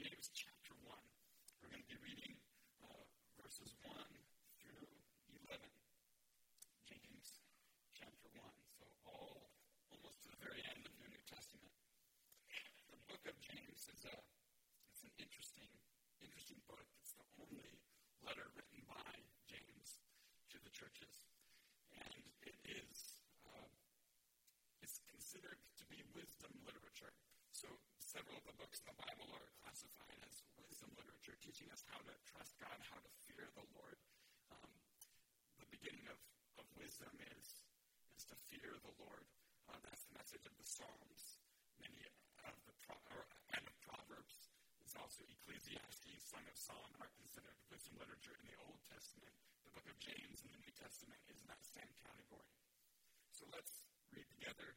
James chapter 1. We're going to be reading verses 1 through 11. James chapter 1. So almost to the very end of the New Testament. The book of James is it's an interesting book. It's the only letter written by James to the churches. And it is it's considered to be wisdom literature. So several of the books in the Bible are classified as wisdom literature, teaching us how to trust God, how to fear the Lord. The beginning of wisdom is to fear the Lord. That's the message of the Psalms. Many of the Proverbs. It's also Ecclesiastes, Song of Solomon are considered wisdom literature in the Old Testament. The book of James in the New Testament is in that same category. So let's read together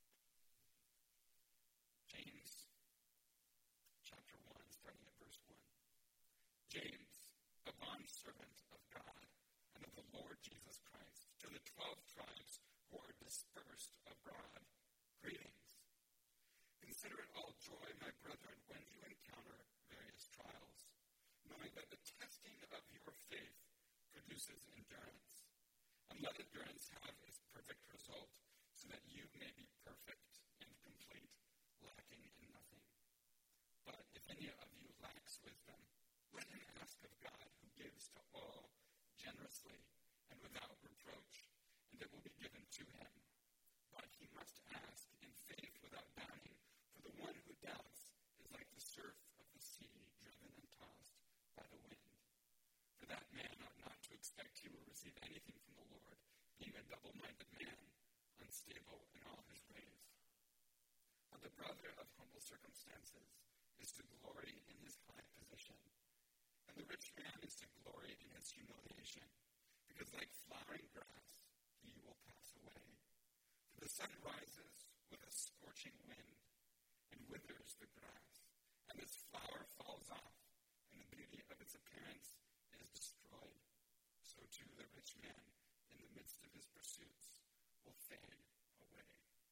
James chapter 1, starting at verse 1. James, a bondservant of God and of the Lord Jesus Christ, to the 12 tribes who are dispersed abroad, greetings. Consider it all joy, my brethren, when you encounter various trials, knowing that the testing of your faith produces endurance. And let endurance have its perfect result, so that you may be perfect and complete, lacking in nothing. But if any of you lacks wisdom, let him ask of God, who gives to all generously and without reproach, and it will be given to him. But he must ask in faith without doubting, for the one who doubts is like the surf of the sea, driven and tossed by the wind. For that man ought not to expect he will receive anything from the Lord, being a double-minded man, unstable in all his ways. But the brother of humble circumstances is to glory in his high position, and the rich man is to glory in his humiliation, because like flowering grass, he will pass away. For the sun rises with a scorching wind, and withers the grass, and its flower falls off, and the beauty of its appearance is destroyed. So too the rich man, in the midst of his pursuits, will fade away.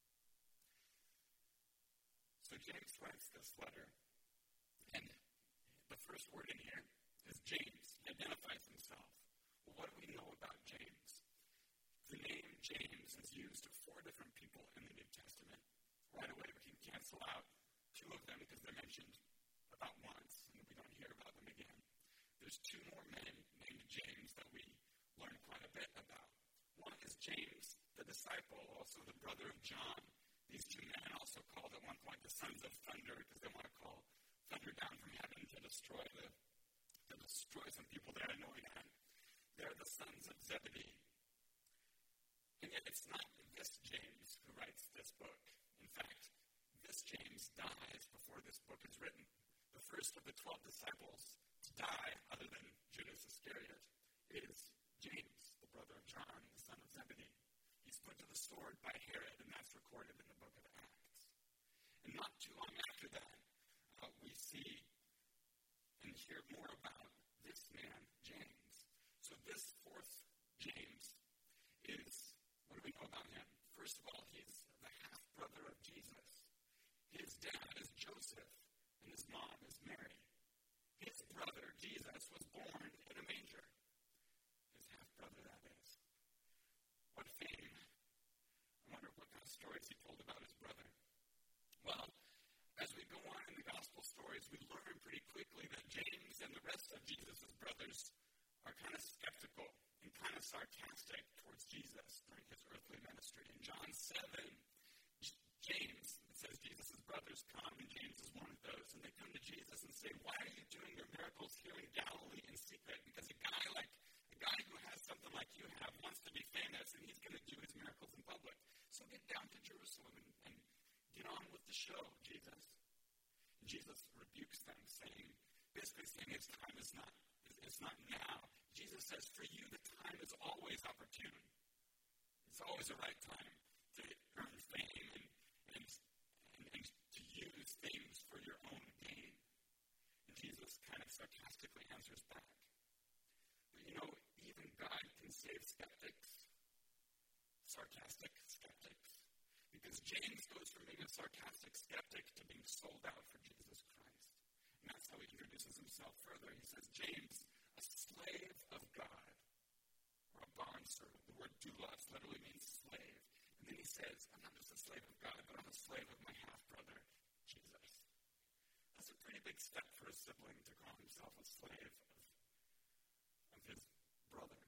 So James writes this letter, and the first word in here is James. He identifies himself. Well, what do we know about James? The name James is used of 4 different people in the New Testament. Right away we can cancel out 2 of them because they're mentioned about once, and we don't hear about them again. There's 2 more men named James that we learn quite a bit about. One is James, the disciple, also the brother of John. These 2 men also called at one point the sons of thunder because they want to call thunder down from heaven to destroy some people they're annoyed at. They're the sons of Zebedee. And yet it's not this James who writes this book. In fact, this James dies before this book is written. The first of the 12 disciples to die, other than Judas Iscariot, is James, the brother of John, the son of Zebedee. He's put to the sword by Herod, and that's recorded in the book of Acts. And not too long after that, we see and hear more about this man, James. So this 4th James is, what do we know about him? First of all, he's the half-brother of Jesus. His dad is Joseph, and his mom is Mary. His brother, Jesus, was born in a manger. His half-brother, that is. What fame. I wonder what kind of stories he told about his brother. Well, as we go on in the gospel stories, we learn pretty quickly that James and the rest of Jesus' brothers are kind of skeptical and kind of sarcastic towards Jesus during his earthly ministry. In John 7, James, it says Jesus' brothers come, and James is one of those, and they come to Jesus and say, why are you doing your miracles here in Galilee in secret? Because a guy who has something like you have wants to be famous, and he's going to do his miracles in public. So get down to Jerusalem and get on with the show, Jesus. And Jesus rebukes them, basically saying his time is not now. Jesus says, for you, the time is always opportune. It's always the right time to earn fame and to use things for your own gain. And Jesus kind of sarcastically answers back. But even God can save skeptics, sarcastic skeptics, because James goes from being a sarcastic skeptic to being sold out for Jesus Christ. And that's how he introduces himself further. He says, James, a slave of God, or a bondservant. The word doulos literally means slave. And then he says, I'm not just a slave of God, but I'm a slave of my half-brother, Jesus. That's a pretty big step for a sibling to call himself a slave of his brother.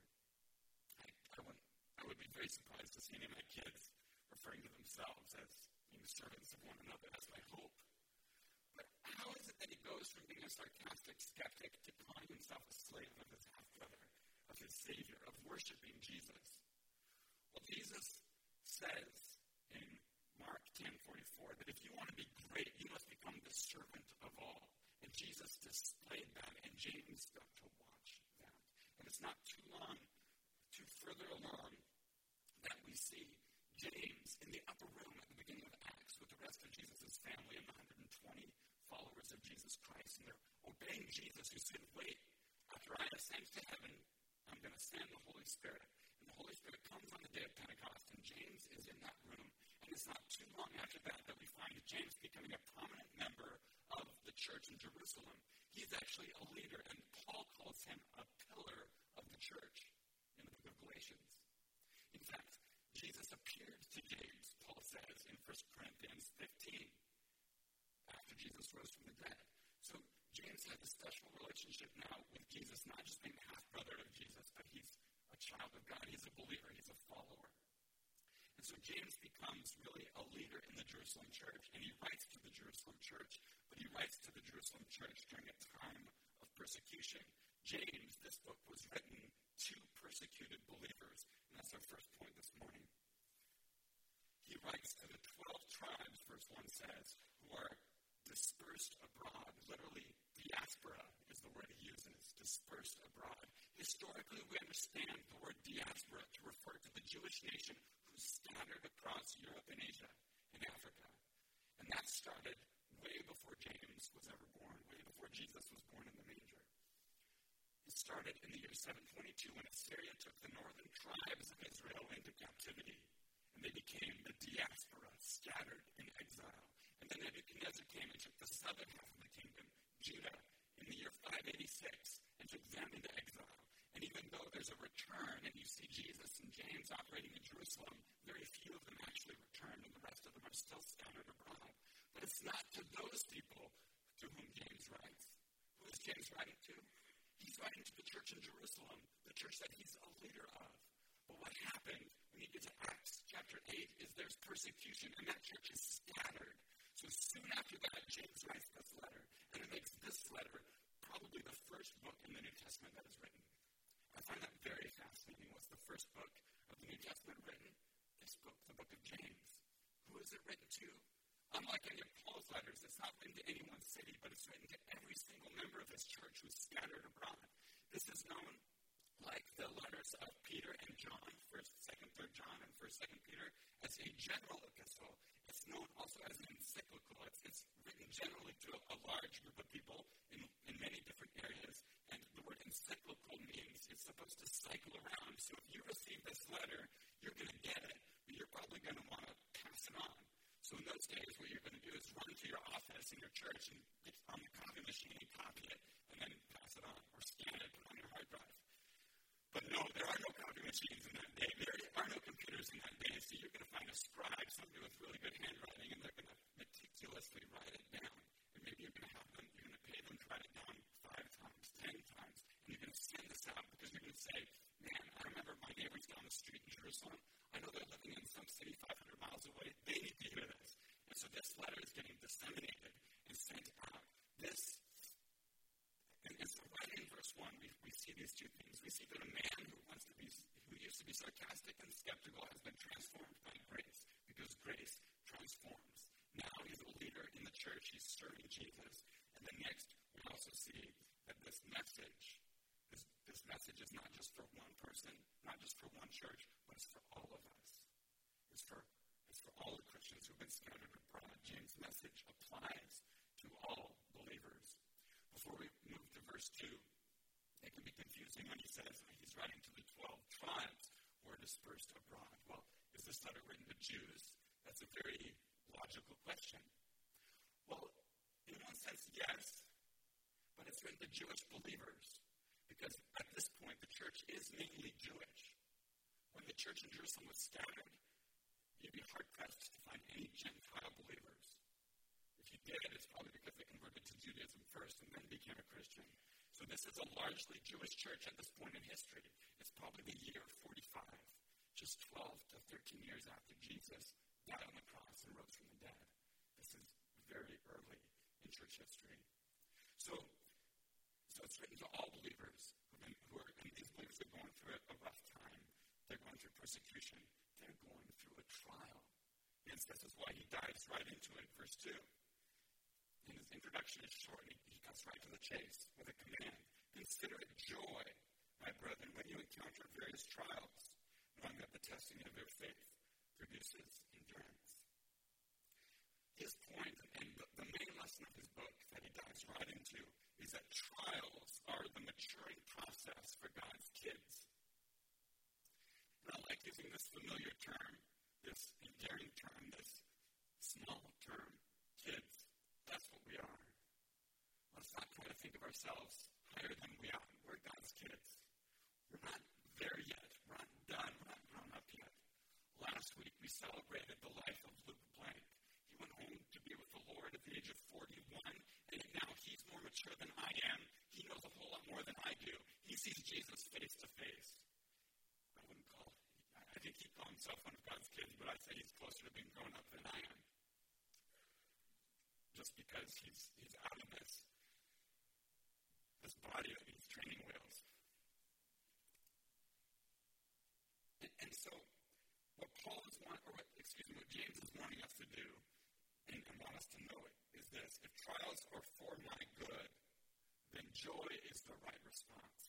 I would be very surprised to see any of my kids referring to themselves as being servants of one another. That's my hope. But how is it that he goes from being a sarcastic skeptic to calling himself a slave of his half-brother, of his Savior, of worshiping Jesus? Well, Jesus says in Mark 10:44 that if you want to be great, you must become the servant of all. And Jesus displayed that, and James got to watch that. And it's not too further along that we see James in the upper room at the beginning of Acts with the rest of Jesus' family and the 120 followers of Jesus Christ. And they're obeying Jesus, who said, wait, after I ascend to heaven, I'm going to send the Holy Spirit. And the Holy Spirit comes on the day of Pentecost, and James is in that room. And it's not too long after that that we find James becoming a prominent member of the church in Jerusalem. He's actually a leader, and Paul calls him a pillar of the church in the book of Galatians. In fact, Jesus appeared to James, Paul says, in 1 Corinthians 15, after Jesus rose from the dead. So James had a special relationship now with Jesus, not just being the half-brother of Jesus, but he's a child of God. He's a believer. He's a follower. And so James becomes really a leader in the Jerusalem church, and he writes to the Jerusalem church, but he writes to the Jerusalem church during a time of persecution. James, this book was written to persecuted believers, and that's our first point this morning. He writes to the 12 tribes, verse 1 says, who are dispersed abroad. Literally, diaspora is the word he uses, dispersed abroad. Historically, we understand the word diaspora to refer to the Jewish nation who's scattered across Europe and Asia and Africa. And that started way before James was ever born, way before Jesus was born in the manger. It started in the year 722 when Assyria took the northern tribes of Israel into captivity. And they became the diaspora, scattered in exile. And then Nebuchadnezzar came and took the southern half of the kingdom, Judah, in the year 586, and took them into exile. And even though there's a return, and you see Jesus and James operating in Jerusalem, very few of them actually return, and the rest of them are still scattered abroad. But it's not to those people to whom James writes. Who is James writing to? He's writing to the church in Jerusalem, the church that he's a leader of. But what happened when you get to Acts chapter 8 is there's persecution, and that church is scattered. So soon after that, James writes this letter, and it makes this letter probably the first book in the New Testament that is written. I find that very fascinating. What's the first book of the New Testament written? This book, the book of James. Who is it written to? Unlike any of Paul's letters, it's not written to any one city, but it's written to every single member of his church who's scattered abroad. This is known, like the letters of Peter and John, 1st, 2nd, 3rd John, and 1st, 2nd Peter, as a general epistle. It's known also as an encyclical. It's written generally to a large group of people in many different areas. And the word encyclical means it's supposed to cycle around. So if you receive this letter, you're going to get it, but you're probably going to want to pass it on. So in those days, what you're going to do is run to your office in your church and get on the copy machine and copy it, and then pass it on, or scan it, put it on your hard drive. But no, there are no copy machines in that day. There are no computers in that day, so you're going to find a scribe, somebody with really good handwriting, and they're going to meticulously write it down. And maybe you're going to have them, you're going to pay them to write it down 5 times, 10 times, and you're going to send this out because you're going to say, man, I remember my neighbors down the street in Jerusalem. I know they're living in some city 500 miles away. They need to hear this. And so this letter is getting disseminated and sent out. And so right in verse 1, we see these two things. We see that a man who used to be sarcastic and skeptical has been transformed by grace, because grace transforms. Now he's a leader in the church. He's serving Jesus. And then next, we also see that this message is not just for one person, not just for one church, but it's for all of us. It's for all the Christians who have been scattered abroad. James' message applies to all believers. Before we move to verse 2, it can be confusing when he says he's writing to the 12 tribes who are dispersed abroad. Well, is this letter written to Jews? That's a very logical question. Well, in one sense, yes. it's written to Jewish believers. Because at this point, the church is mainly Jewish. When the church in Jerusalem was scattered, you'd be hard-pressed to find any Gentile believers. If you did, it's probably because they converted to Judaism first and then became a Christian. So this is a largely Jewish church at this point in history. It's probably the year 45, just 12 to 13 years after Jesus died on the cross and rose from the dead. This is very early in church history. So it's written to all believers and these believers are going through a rough time. They're going through persecution. They're going through a trial. And this is why he dives right into it. Verse 2. And his introduction is short. He cuts right to the chase with a command. Consider it joy, my brethren, when you encounter various trials, knowing that the testing of your faith produces endurance. His point, and the main lesson of his book that he dives right into, is that trials are the maturing process for God's kids. And I like using this familiar term, this endearing term, this small term, kids. That's what we are. Let's not try to think of ourselves higher than we are. We're God's kids. We're not there yet. We're not done. We're not grown up yet. Last week, we celebrated the life of Luke Blank. He went home to be with the Lord at the age of 41, and now he's more mature than I am. He knows a whole lot more than I do. He sees Jesus face to face. I think he'd call himself one of God's kids, but I'd say he's closer to being grown up than I am. Just because he's out of this body that needs training wheels. And so what James is wanting us to do and want us to know it is this: if trials are for my good, then joy is the right response.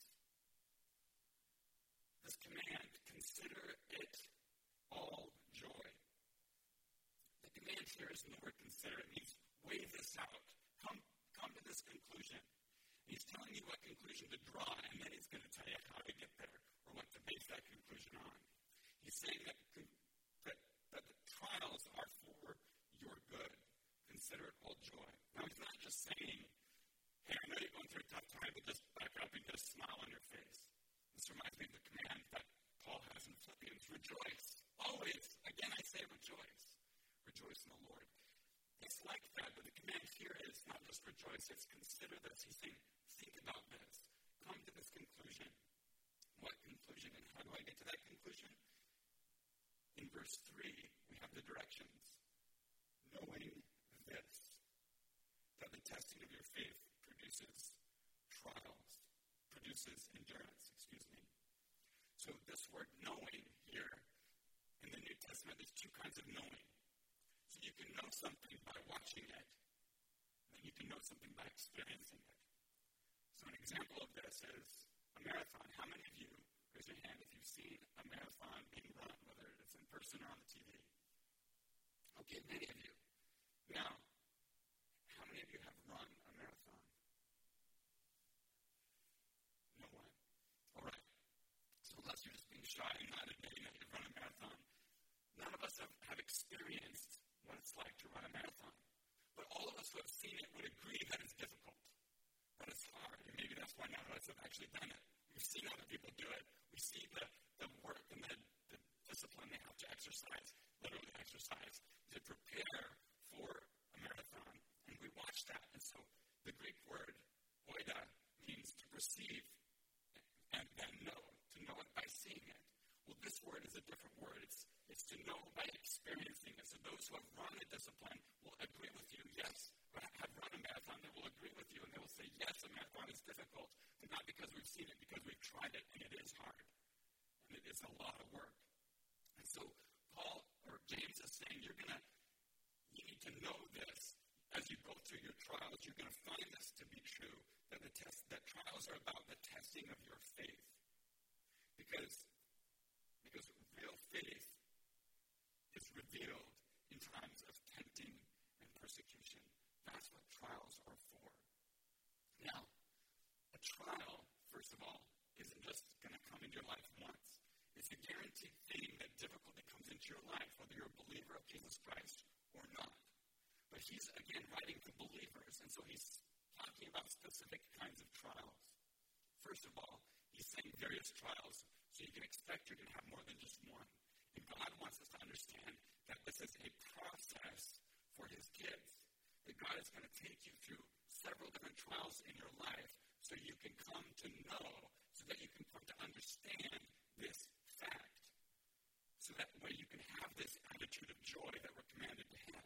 This command, consider it all joy. The command here is in the word consider. It means weigh this out. Come to this conclusion. And he's telling you what conclusion to draw, and then he's going to tell you how to get there or what to base that conclusion on. He's saying that the trials are for your good. Consider it all joy. Now, he's not just saying, hey, I know you're going through a tough time, but just back up and get a smile on your face. This reminds me of the command that Paul has in Philippians: rejoice. Always. Again, I say rejoice. Rejoice in the Lord. It's like that, but the command here is not just rejoice, it's consider this. He's saying, think about this. Come to this conclusion. What conclusion, and how do I get to that conclusion? In verse 3, we have the directions. Knowing this, that the testing of your faith produces endurance, So this word knowing here, in the New Testament, there's two kinds of knowing. So you can know something by watching it, and you can know something by experiencing it. So an example of this is a marathon. How many of you, raise your hand if you've seen a marathon being run, whether it's in person or on the TV? Okay, many of you. Now, how many of you have run a marathon? No one. All right. So unless you're just being shy and not admitting that you've run a marathon, none of us have experienced what it's like to run a marathon. But all of us who have seen it would agree that it's difficult, that it's hard, and maybe that's why none of us have actually done it. We've seen other people do it. We see the work and the discipline they have to exercise, literally exercise, to prepare for a marathon. And we watch that. And so the Greek word, oida, means to perceive and then know, to know it by seeing it. Well, this word is a different word. It's to know by experiencing it. So those who have run a discipline will agree with you, yes, or have run a marathon, they will agree with you, and they will say, yes, a marathon is difficult, but not because we've seen it, because we've tried it, and it is hard. And it is a lot of work. And so Paul, or James, is saying you need to know this. As you go through your trials, you're going to find this to be true, that trials are about the testing of your faith. Because real faith is revealed in times of tempting and persecution. That's what trials are for. Now, a trial, first of all, isn't just going to come into your life once. It's a guaranteed thing that difficulty comes into your life, whether you're a believer of Jesus Christ or not. But he's, again, writing to believers, and so he talking about specific kinds of trials. First of all, he's saying various trials, so you can expect you're going to have more than just one. And God wants us to understand that this is a process for his kids. That God is going to take you through several different trials in your life so you can come to know, so that you can come to understand this fact. So that way you can have this attitude of joy that we're commanded to have.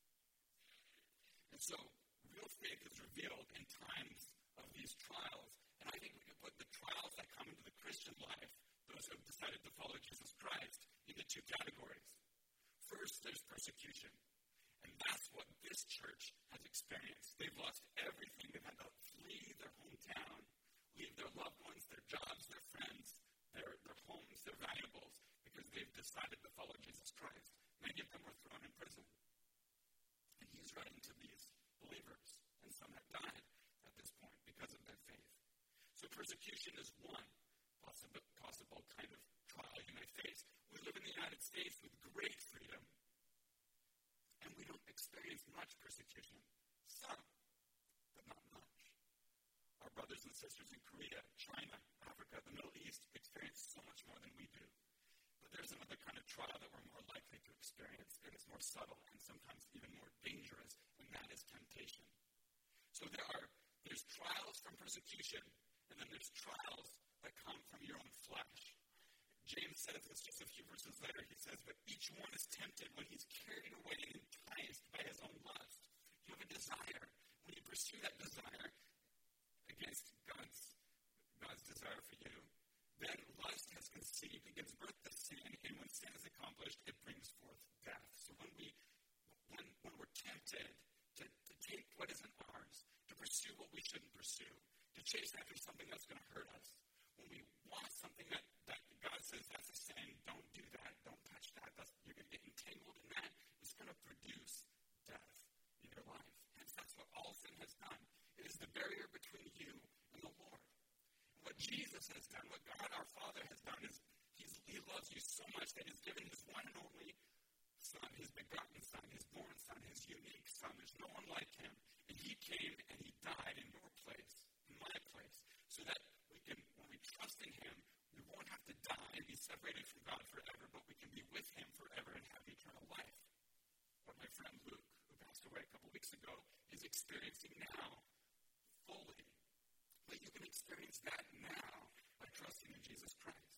And so, real faith is revealed in times of these trials. And I think we can put the trials that come into the Christian life, those who have decided to follow Jesus Christ, into two categories. First, there's persecution. And that's what this church has experienced. They've lost everything. They've had to flee their hometown, leave their loved ones, their jobs, their friends, their homes, their valuables, because they've decided to follow Jesus Christ. Many of them were thrown in prison. And he's writing to these believers, and some have died at this point because of their faith. So persecution is one possible kind of trial you may face. We live in the United States with great freedom, and we don't experience much persecution. Some, but not much. Our brothers and sisters in Korea, China, Africa, the Middle East experience so much more than we do. But there's another kind of trial that we're more likely to experience. It is more subtle and sometimes even more dangerous, and that is temptation. So there's trials from persecution, and then there's trials that come from your own flesh. James says this just a few verses later. He says, but each one is tempted when he's carried away and enticed by his own lust. You have a desire. When you pursue that desire against God's desire for you, then lust has conceived, it gives birth to sin, and when sin is accomplished, it brings forth death. So when we're tempted to take what isn't ours, to pursue what we shouldn't pursue, to chase after something that's going to hurt us, when we want something that God says that's a sin, don't do that, don't touch that, you're going to get entangled in that, it's going to produce death in your life. Hence, that's what all sin has done. It is the barrier between you and the Lord. What Jesus has done, what God our Father has done, is he loves you so much that he's given his one and only Son, his begotten Son, his born Son, his unique Son. There's no one like him. And he came and he died in your place, in my place, so that we can, when we trust in him, we won't have to die and be separated from God forever, but we can be with him forever and have eternal life. What my friend Luke, who passed away a couple weeks ago, is experiencing now fully. But you can experience that now by trusting in Jesus Christ.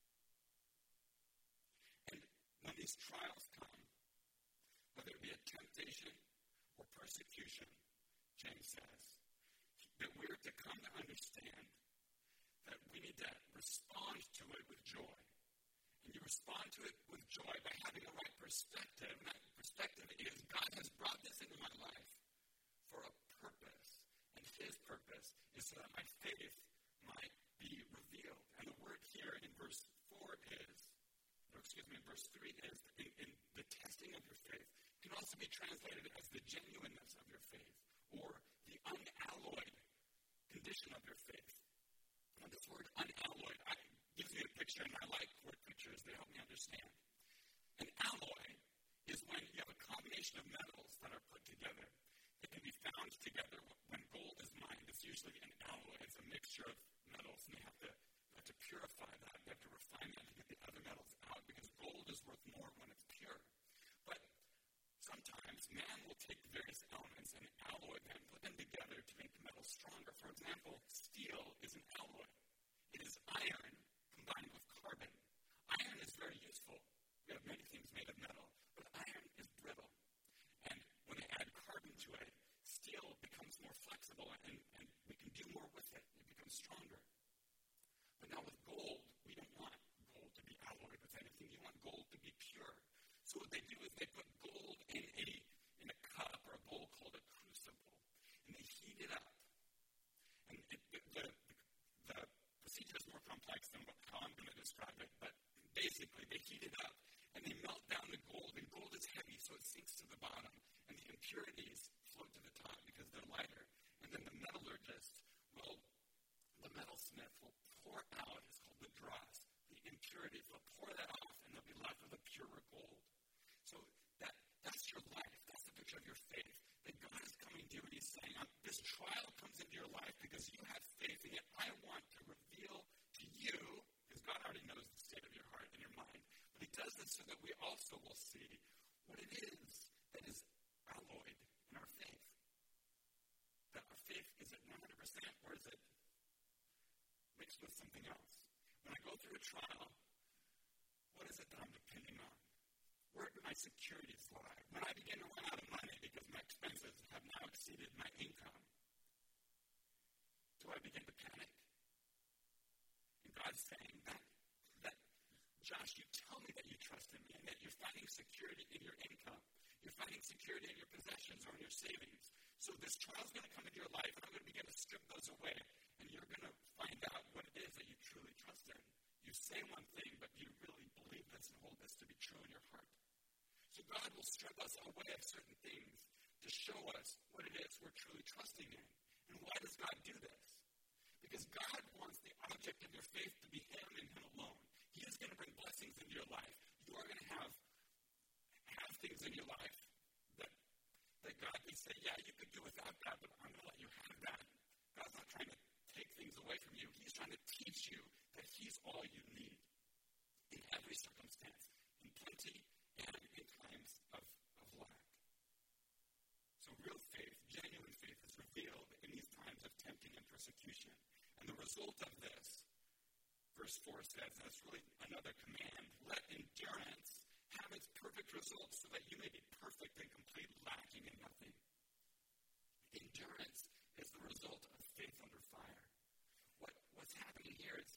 And when these trials come, whether it be a temptation or persecution, James says, that we're to come to understand that we need to respond to it with joy. And you respond to it with joy by having the right perspective. And that perspective is, God has brought this into my life for a purpose. And his purpose is so that my faith might be revealed. And the word here in verse 3 is, in the testing of your faith, can also be translated as the genuineness of your faith, or the unalloyed condition of your faith. Now, this word unalloyed gives me a picture, and I like word pictures. They help me understand. An alloy is when you have a combination of metals that are put together. It can be found together. When gold is mined, it's usually an alloy. It's a mixture of metals, and they have to purify that. They have to refine that to get the other metals out, because gold is worth more when it's pure. But sometimes man will take various elements and alloy them, put them together to make the metal stronger. For example, steel is an alloy. It is iron combined with carbon. Iron is very useful. We have many things made of metal, but iron is brittle. And when they add carbon to it, steel becomes more flexible, and we can do more with it. It becomes stronger. But now with gold, we don't want gold to be alloyed with anything. You want gold to be pure. So what they do is they put gold in a cup or a bowl called a crucible, and they heat it up. And the procedure is more complex than how I'm going to describe it, but basically they heat it up, and they melt down the gold, and gold is heavy, so it sinks to the bottom, and the impurities float to the top because they're lighter. And then the metallurgist the metalsmith will pour out, it's called the dross, the impurities. They'll pour that off, and they'll be left with a purer gold. So so that we also will see what it is that is alloyed in our faith. That our faith, is it 100% or is it mixed with something else? When I go through a trial, what is it that I'm depending on? Where do my securities lie? When I begin to run out of money because my expenses have now exceeded my income, do I begin to panic? And God's saying that Josh, you tell me that you trust in me and that you're finding security in your income. You're finding security in your possessions or in your savings. So this trial's going to come into your life, and I'm going to begin to strip those away, and you're going to find out what it is that you truly trust in. You say one thing, but you really believe this and hold this to be true in your heart. So God will strip us away of certain things to show us what it is we're truly trusting in. And why does God do this? Because God wants the object of your faith to be Him and Him alone. He is going to bring blessings into your life. You are going to have things in your life that God can say, yeah, you could do without that, but I'm going to let you have that. God's not trying to take things away from you. He's trying to teach you that He's all you need in every circumstance, in plenty and in times of lack. So real faith, genuine faith is revealed in these times of tempting and persecution. And the result of this, verse 4 says, and it's really another command, let endurance have its perfect results so that you may be perfect and complete, lacking in nothing. Endurance is the result of faith under fire. What's happening here is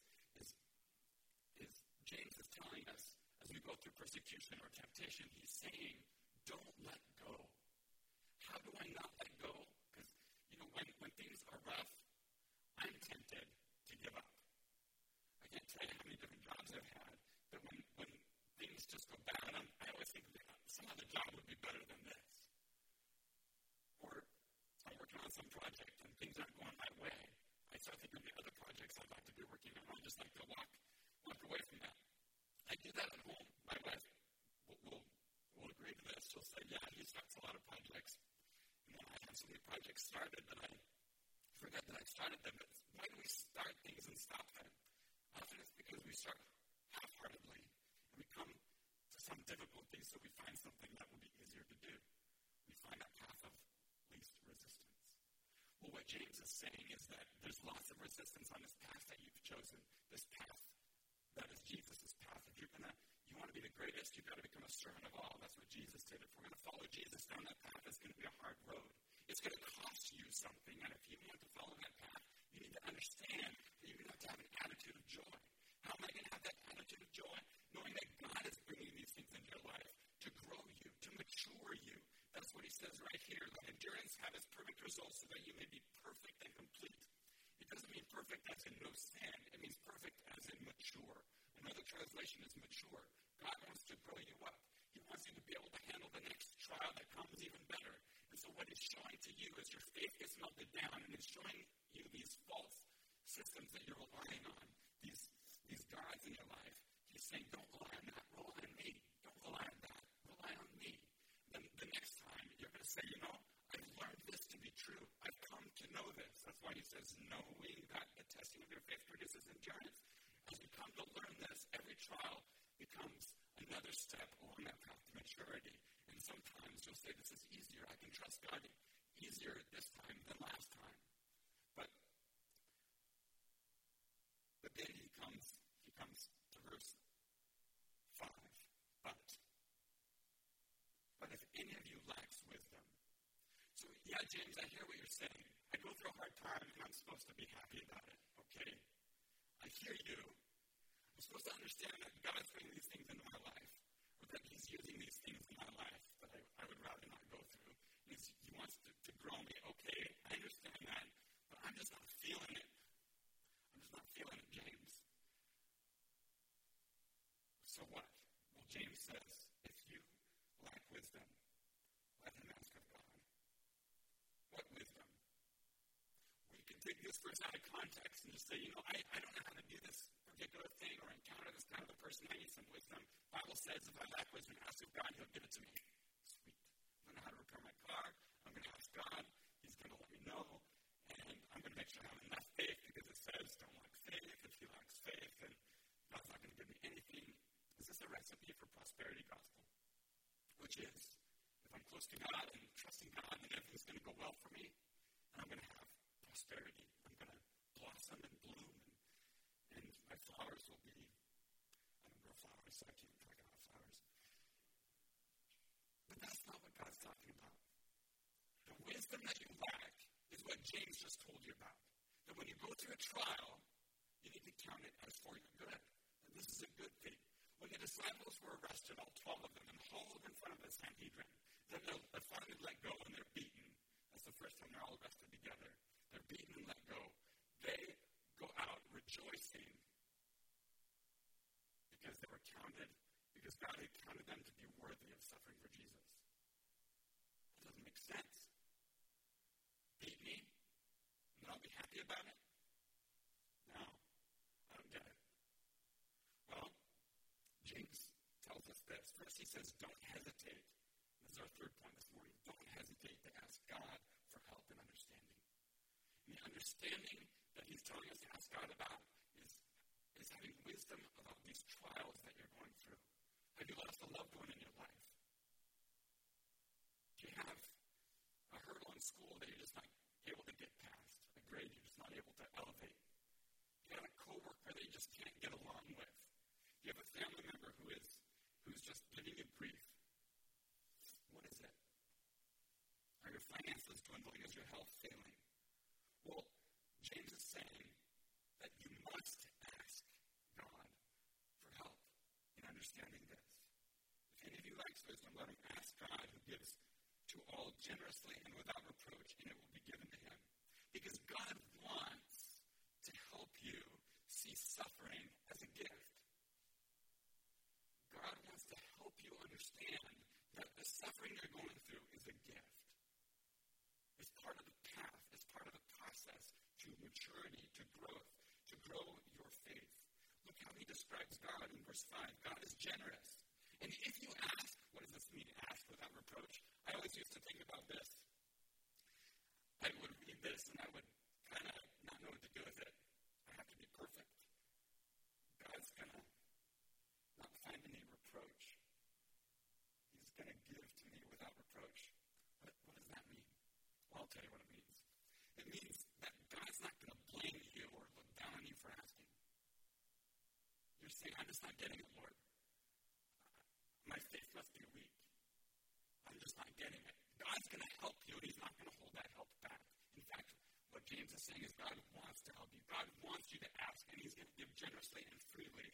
James is telling us, as we go through persecution or temptation, he's saying, don't let go. How do I not let go? Because, when things are rough, I'm tempted to give up. I can't tell you how many different jobs I've had, but when things just go bad, I always think some other job would be better than this. Or I'm working on some project and things aren't going my way. I start thinking of the other projects I'd like to be working on. I just like to walk away from that. I do that at home. My wife will agree to this. She'll say, yeah, he starts a lot of projects. And then I have so many projects started that I forget that I started them. But why do we start things and stop them? Often it's because we start half-heartedly and we come to some difficulty, so we find something that will be easier to do. We find that path of least resistance. Well, what James is saying is that there's lots of resistance on this path that you've chosen, this path that is Jesus' path. If you want to be the greatest, you've got to become a servant of all. That's what Jesus did. If we're going to follow Jesus down that path, it's going to be a hard road. It's going to cost you something, and if you want to follow that path, you need to understand that you're going to have an attitude of joy. How am I going to have that attitude of joy? Knowing that God is bringing these things into your life to grow you, to mature you. That's what he says right here. Let endurance have its perfect results so that you may be perfect and complete. It doesn't mean perfect as in no sin. It means perfect as in mature. Another translation is mature. God wants to grow you up. He wants you to be able to handle the next trial that comes even better. And so what he's showing to you as your faith gets melted down, and he's showing you these false systems that you're relying on, these gods in your life. He's saying, don't rely on that. Rely on me. Don't rely on that. Rely on me. Then the next time, you're going to say, I've learned this to be true. I've come to know this. That's why he says, knowing that the testing of your faith produces endurance. As you come to learn this, every trial becomes another step along that path to maturity. And sometimes you'll say, this is easier. I can trust God easier this time than last time. But then he comes to verse 5. But if any of you lacks wisdom. So yeah, James, I hear what you're saying. I go through a hard time and I'm supposed to be happy about it, okay? I hear you. I'm supposed to understand that God's bringing these things into my life, or that he's using these things in my life that I would rather not go through. He wants to grow me. Okay, I understand that, but I'm just not feeling it. I'm just not feeling it, James. So what? Well, James says, if you lack wisdom, let him ask of God. What wisdom? We can take this verse out of context and just say, I don't know how to do this particular thing or encounter this kind of a person. I need some wisdom. The Bible says if I lack wisdom, ask of God, he'll give it to me. Sweet. I don't know how to repair my car. I'm going to ask God. He's going to let me know. And I'm going to make sure I have enough faith because it says don't lack faith. If he lacks faith, then God's not going to give me anything. Is this a recipe for prosperity? close to God and trusting God that everything's going to go well for me, and I'm going to have prosperity. I'm going to blossom and bloom, and my flowers will be, I don't grow flowers, so I can't talk about flowers. But that's not what God's talking about. The wisdom that you lack is what James just told you about. That when you go through a trial, you need to count it as for your good. And this is a good thing. When the disciples were arrested, all 12 of them, and hauled in front of the Sanhedrin, then they're finally let go and they're beaten. That's the first time they're all arrested together. They're beaten and let go. They go out rejoicing because they were counted, because God had counted them to be worthy of suffering for Jesus. That doesn't make sense. Beat me, and I'll be happy about it? No, I don't get it. Well, James tells us this. First he says, don't hesitate. This is our third point this morning. Don't hesitate to ask God for help and understanding. And the understanding that he's telling us to ask God about is having wisdom about these trials that you're going through. Have you lost a loved one in your life? Do you have a hurdle in school that you're just not able to get past? A grade you're just not able to elevate? Do you have a coworker that you just can't get along with? Do you have a family member who's just giving you grief? What is it? Are your finances dwindling? Is your health failing? Well, James is saying that you must ask God for help in understanding this. If any of you lacks wisdom, let him ask God, who gives to all generously and without reproach, and it will be given to him. Because God wants to help you see suffering as a gift. God wants to help you understand that the suffering you're going through is a gift. It's part of the path. It's part of the process to maturity, to growth, to grow your faith. Look how he describes God in verse 5. God is generous. And if you ask, what does this mean, ask without reproach? I always used to think about this. I would read this and I would kind of not know what to do with it. I have to be perfect. God's going to not find any reproach. He's going to give to me without reproach. What does that mean? Well, I'll tell you what it means. It means that God's not going to blame you or look down on you for asking. You're saying, I'm just not getting it, Lord. My faith must be weak. I'm just not getting it. God's going to help you, and he's not going to hold that help back. In fact, what James is saying is God wants to help you. God wants you to ask, and he's going to give generously and freely.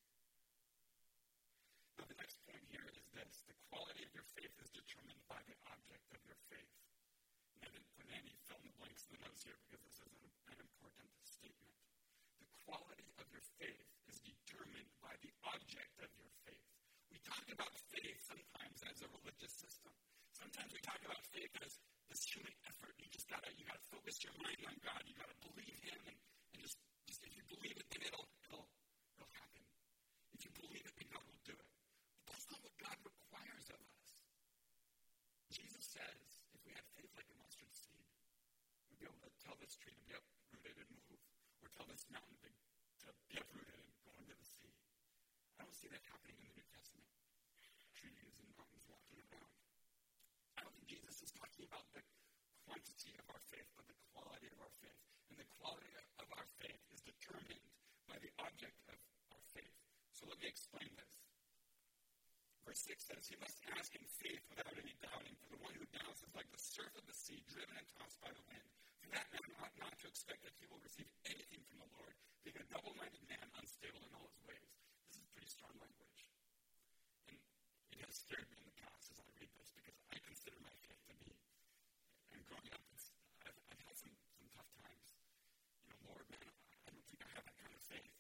Now, the next point here is this. The quality of your faith is determined by the object of your faith. And I didn't put any fill in the blanks in the notes here because this is an important statement. The quality of your faith is determined by the object of your faith. We talk about faith sometimes as a religious system. Sometimes we talk about faith as this human effort. You gotta focus your mind on God. You gotta believe him, and just if you believe it, then it'll happen. If you believe it, then God will do it. But that's not what God requires of us. Jesus says, if we had faith like a mustard seed, we'd be able to tell this tree to be uprooted and move, or tell this mountain to be uprooted and go into the sea. I don't see that happening in the New Testament. Trees and mountains walking around. I don't think Jesus is talking about the quantity of our faith, but the quality of our faith. And the quality of our faith is determined by the object of our faith. So let me explain this. Verse 6 says, he must ask in faith without any doubting, for the one who doubts is like the surf of the sea, driven and tossed by the wind. For that man ought not to expect that he will receive anything from the Lord, being a double-minded man, unstable in all his ways. This is pretty strong language. And it has scared me in the past as I read this, because I consider my faith to be, and growing up, I've had some tough times. Lord, man, I don't think I have that kind of faith.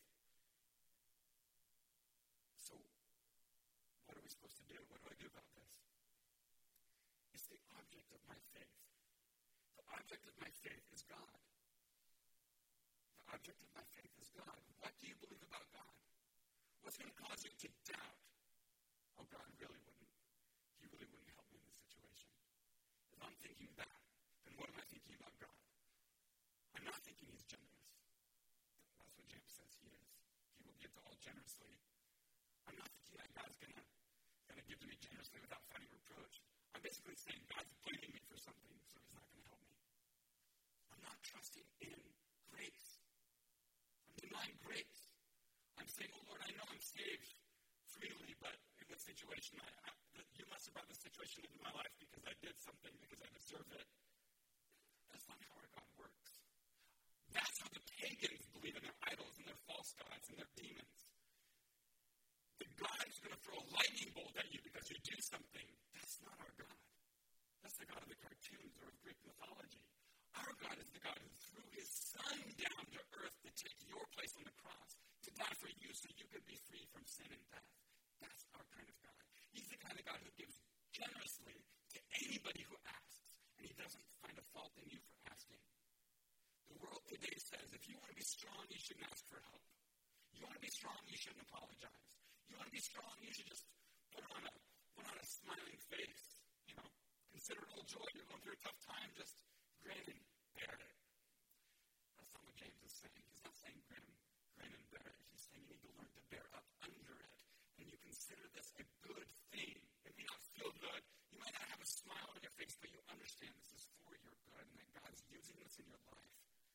So, what are we supposed to do? What do I do about this? It's the object of my faith. The object of my faith is God. The object of my faith is God. What do you believe about God? What's going to cause you to doubt? Oh, God he really wouldn't help me in this situation. If I'm thinking that, then what am I thinking about God? I'm not thinking he's generous. That's what James says he is. He will give to all generously. I'm not thinking that God's going to give to me generously without finding reproach. I'm basically saying God's blaming me for something, so he's not going to help me. I'm not trusting in grace. I'm denying grace. I'm saying, oh Lord, I know I'm saved freely, but in this situation, you must have brought this situation into my life because I did something, because I deserve it. That's not how our God works. That's how the pagans believe in their idols and their false gods and their demons. The God is going to throw a lightning bolt at you because you do something. That's not our God. That's the God of the cartoons or of Greek mythology. Our God is the God who threw his Son down to earth to take your place on the cross, to die for you so you could be free from sin and death. That's our kind of God. He's the kind of God who gives generously to anybody who asks, and he doesn't find a fault in you for asking. The world today says if you want to be strong, you shouldn't ask for help. You want to be strong, you shouldn't apologize. You want to be strong, you should just put on a smiling face. Consider it all joy. You're going through a tough time, just grin and bear it. That's not what James is saying. He's not saying grin and bear it. He's saying you need to learn to bear up under it. And you consider this a good thing. It may not feel good. You might not have a smile on your face, but you understand this is for your good and that God's using this in your life.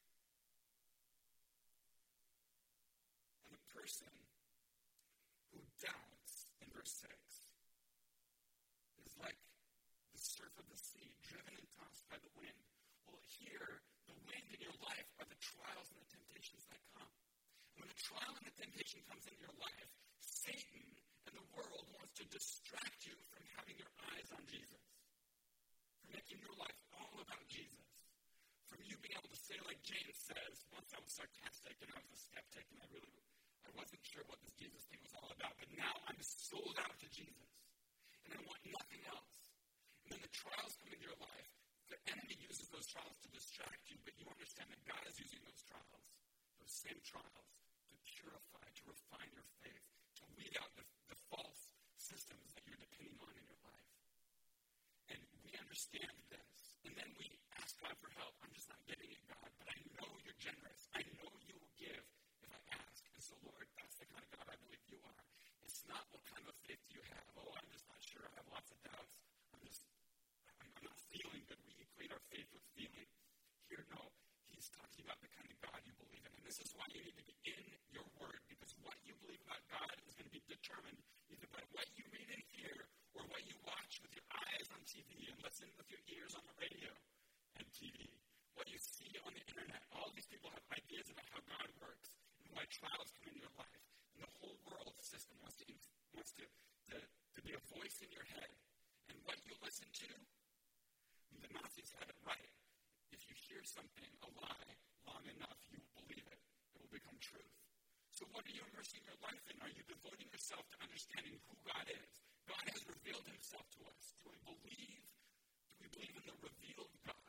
And the person who doubts in verse 6 is like the surf of the sea, driven and tossed by the wind. Well, here, the wind in your life are the trials and the temptations that come. And when the trial and the temptation comes into your life, Satan and the world wants to distract you from having your eyes on Jesus, from making your life all about Jesus, from you being able to say like James says, once I was sarcastic and I was a skeptic and I wasn't sure what this Jesus thing was all about, but now I'm sold out to Jesus and I want nothing else. And then the trials come into your life. The enemy uses those trials to distract you, but you understand that God is using those trials, those same trials, to purify, to refine your faith, to weed out the false systems that you're depending on in your life. And we understand this. And then we ask God for help. I'm just not getting it, God, but I know you're generous. I know you will give if I ask. And so, Lord, that's the kind of God I believe you are. It's not what kind of faith do you have. Oh, I'm just not sure. I have lots of doubts. I'm not feeling good. We equate our faith with feeling. Here, no. He's talking about the kind of God you believe in. And this is why you need to be in your word, because what you believe about God is going to be determined either by what you read and hear or what you watch with your eyes on TV and listen with your ears on the radio and TV. What you see on the internet. All these people have ideas about how God works and why trials come into your life. And the whole world system wants to be a voice in your head. And what you listen to, the Nazis had it right. If you hear something, a lie, long enough, you will believe it. It will become truth. So what are you immersing your life in? Are you devoting yourself to understanding who God is? God has revealed himself to us. Do we believe in the revealed God?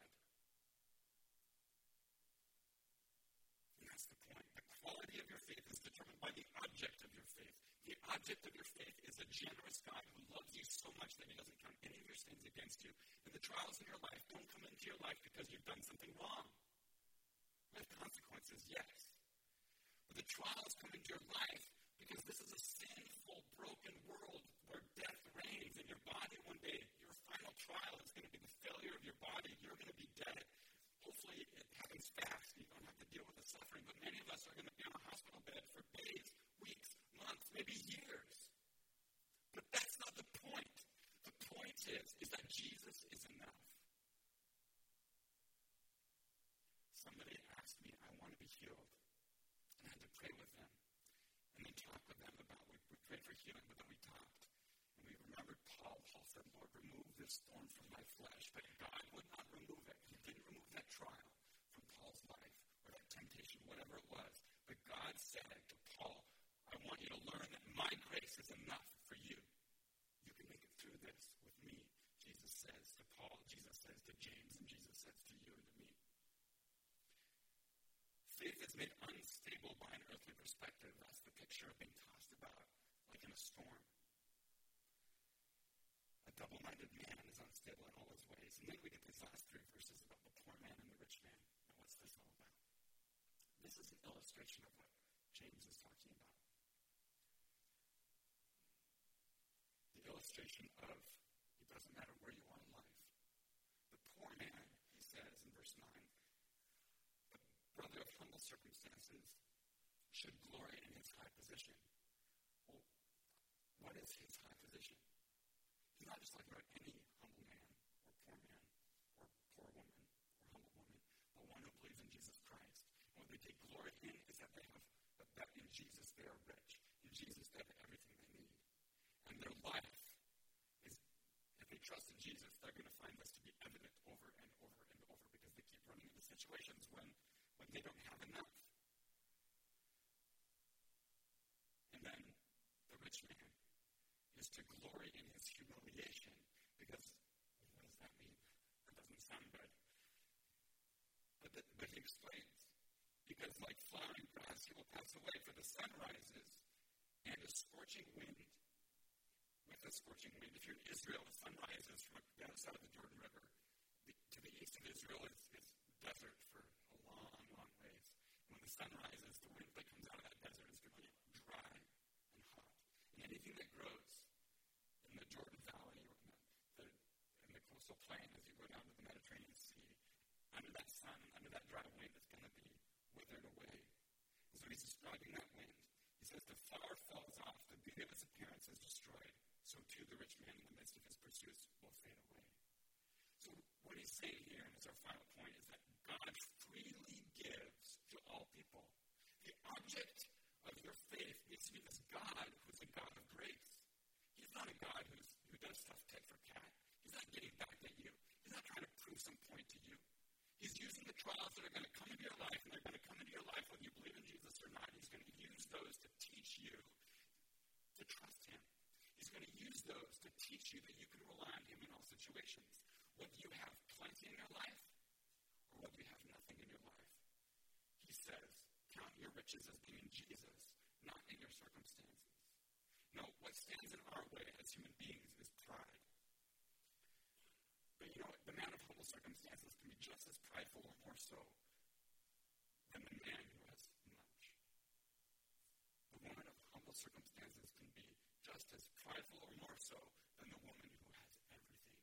And that's the point. The quality of your faith is determined by the object of your faith. The object of your faith is a generous God who loves you so much that he doesn't count any of your sins against you. And the trials in your life don't come into your life because you've done something wrong. With consequences, yes. But the trials come into your life because this is a sinful, broken world where death reigns in your body one day. Your final trial is going to be the failure of your body. You're going to be dead. Hopefully it happens fast. You don't have to deal with the suffering. But many of us are going to be on a hospital bed for days, weeks, months, maybe years. But that's not the point. The point is that Jesus is enough. Somebody asked me, I want to be healed. And I had to pray with them. And then talk with them about, we prayed for healing, but then we talked. And we remembered Paul. Paul said, Lord, remove this thorn from my flesh. But God would not remove it. He didn't remove that trial from Paul's life or that temptation, whatever it was. But God said to Paul, I want you to learn that my grace is enough for you. You can make it through this with me. Jesus says to Paul, Jesus says to James, and Jesus says to you and to me. Faith is made unstable by an earthly perspective. That's the picture of being tossed about, like in a storm. A double-minded man is unstable in all his ways. And then we get these last 3 verses about the poor man and the rich man. Now, what's this all about? This is an illustration of what James is talking about. The illustration of it doesn't matter where you are in brother of humble circumstances should glory in his high position. Well, what is his high position? He's not just talking about any humble man or poor woman or humble woman, but one who believes in Jesus Christ. And what they take glory in is that they have, that in Jesus they are rich. In Jesus they have everything they need. And their life is, if they trust in Jesus, they're going to find this to be evident over and over and over because they keep running into situations when they don't have enough. And then the rich man is to glory in his humiliation because what does that mean? That doesn't sound good. But he explains, because like flowering grass he will pass away, for the sun rises and a scorching wind. With a scorching wind, if you're in Israel, the sun rises from the other side of the Jordan River. To the east of Israel is desert for a long, long ways. And when the sun rises, the wind that comes out of that desert is going to be dry and hot. And anything that grows in the Jordan Valley or in the coastal plain as you go down to the Mediterranean Sea, under that sun, under that dry wind, it's going to be withered away. And so he's describing that wind. He says, the flower falls off, the beauty of its appearance is destroyed. So too the rich man in the midst of his pursuits will fade away. So what he's saying here, and as our final point, is that God freely gives to all people. The object of your faith needs to be this God who's a God of grace. He's not a God who does stuff tit for tat. He's not getting back at you. He's not trying to prove some point to you. He's using the trials that are going to come into your life, and they're going to come into your life whether you believe in Jesus or not. He's going to use those to teach you to trust him. He's going to use those to teach you that you can rely on him in all situations. Whether you have plenty in your life or whether you have nothing in your life. He says, count your riches as being in Jesus, not in your circumstances. No, what stands in our way as human beings is pride. But you know what? The man of humble circumstances can be just as prideful or more so than the man who has much. The woman of humble circumstances can be just as prideful or more so than the woman who has everything.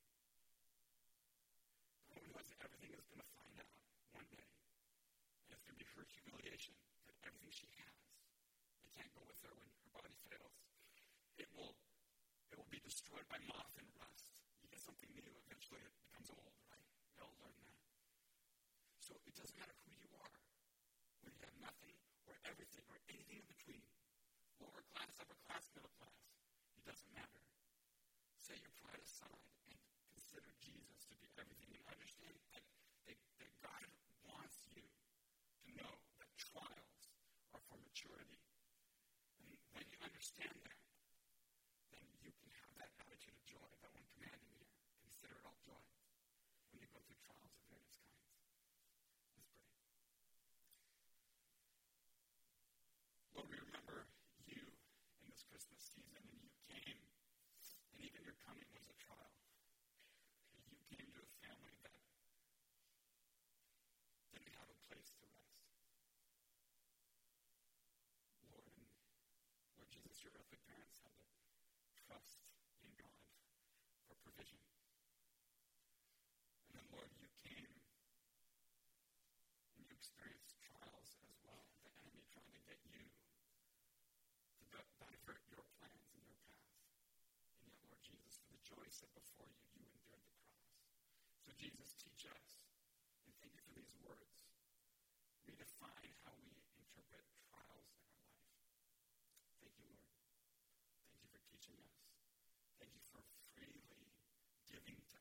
The woman who has everything is going to find out one day, and it's going to be her humiliation that everything she has, it can't go with her when her body fails. It will be destroyed by moth and rust. You get something new, eventually it becomes old, right? We all learn that. So it doesn't matter who you are, whether you have nothing or everything or anything in between, lower class, upper class, middle class. It doesn't matter. Set your pride aside and consider Jesus to be everything, and understand that God wants you to know that trials are for maturity. And when you understand that, then you can have that attitude of joy that one commanded here. Consider it all joy when you go through trials of various kinds. Let's pray. Lord, we remember you in this Christmas season, and you came, and even your coming was a trial. You came to a family that didn't have a place to rest. Lord Jesus, your earthly parents had to trust in God for provision. And then, Lord, you came and you experienced trials as well. The enemy trying to get you to divert your plans and your path. And yet, Lord Jesus, for the joy set before you, you endured the cross. So, Jesus, teach us. And thank you for these words. Redefine how we interpret trials in our life. Thank you, Lord. Thank you for teaching us. Thank you for freely giving to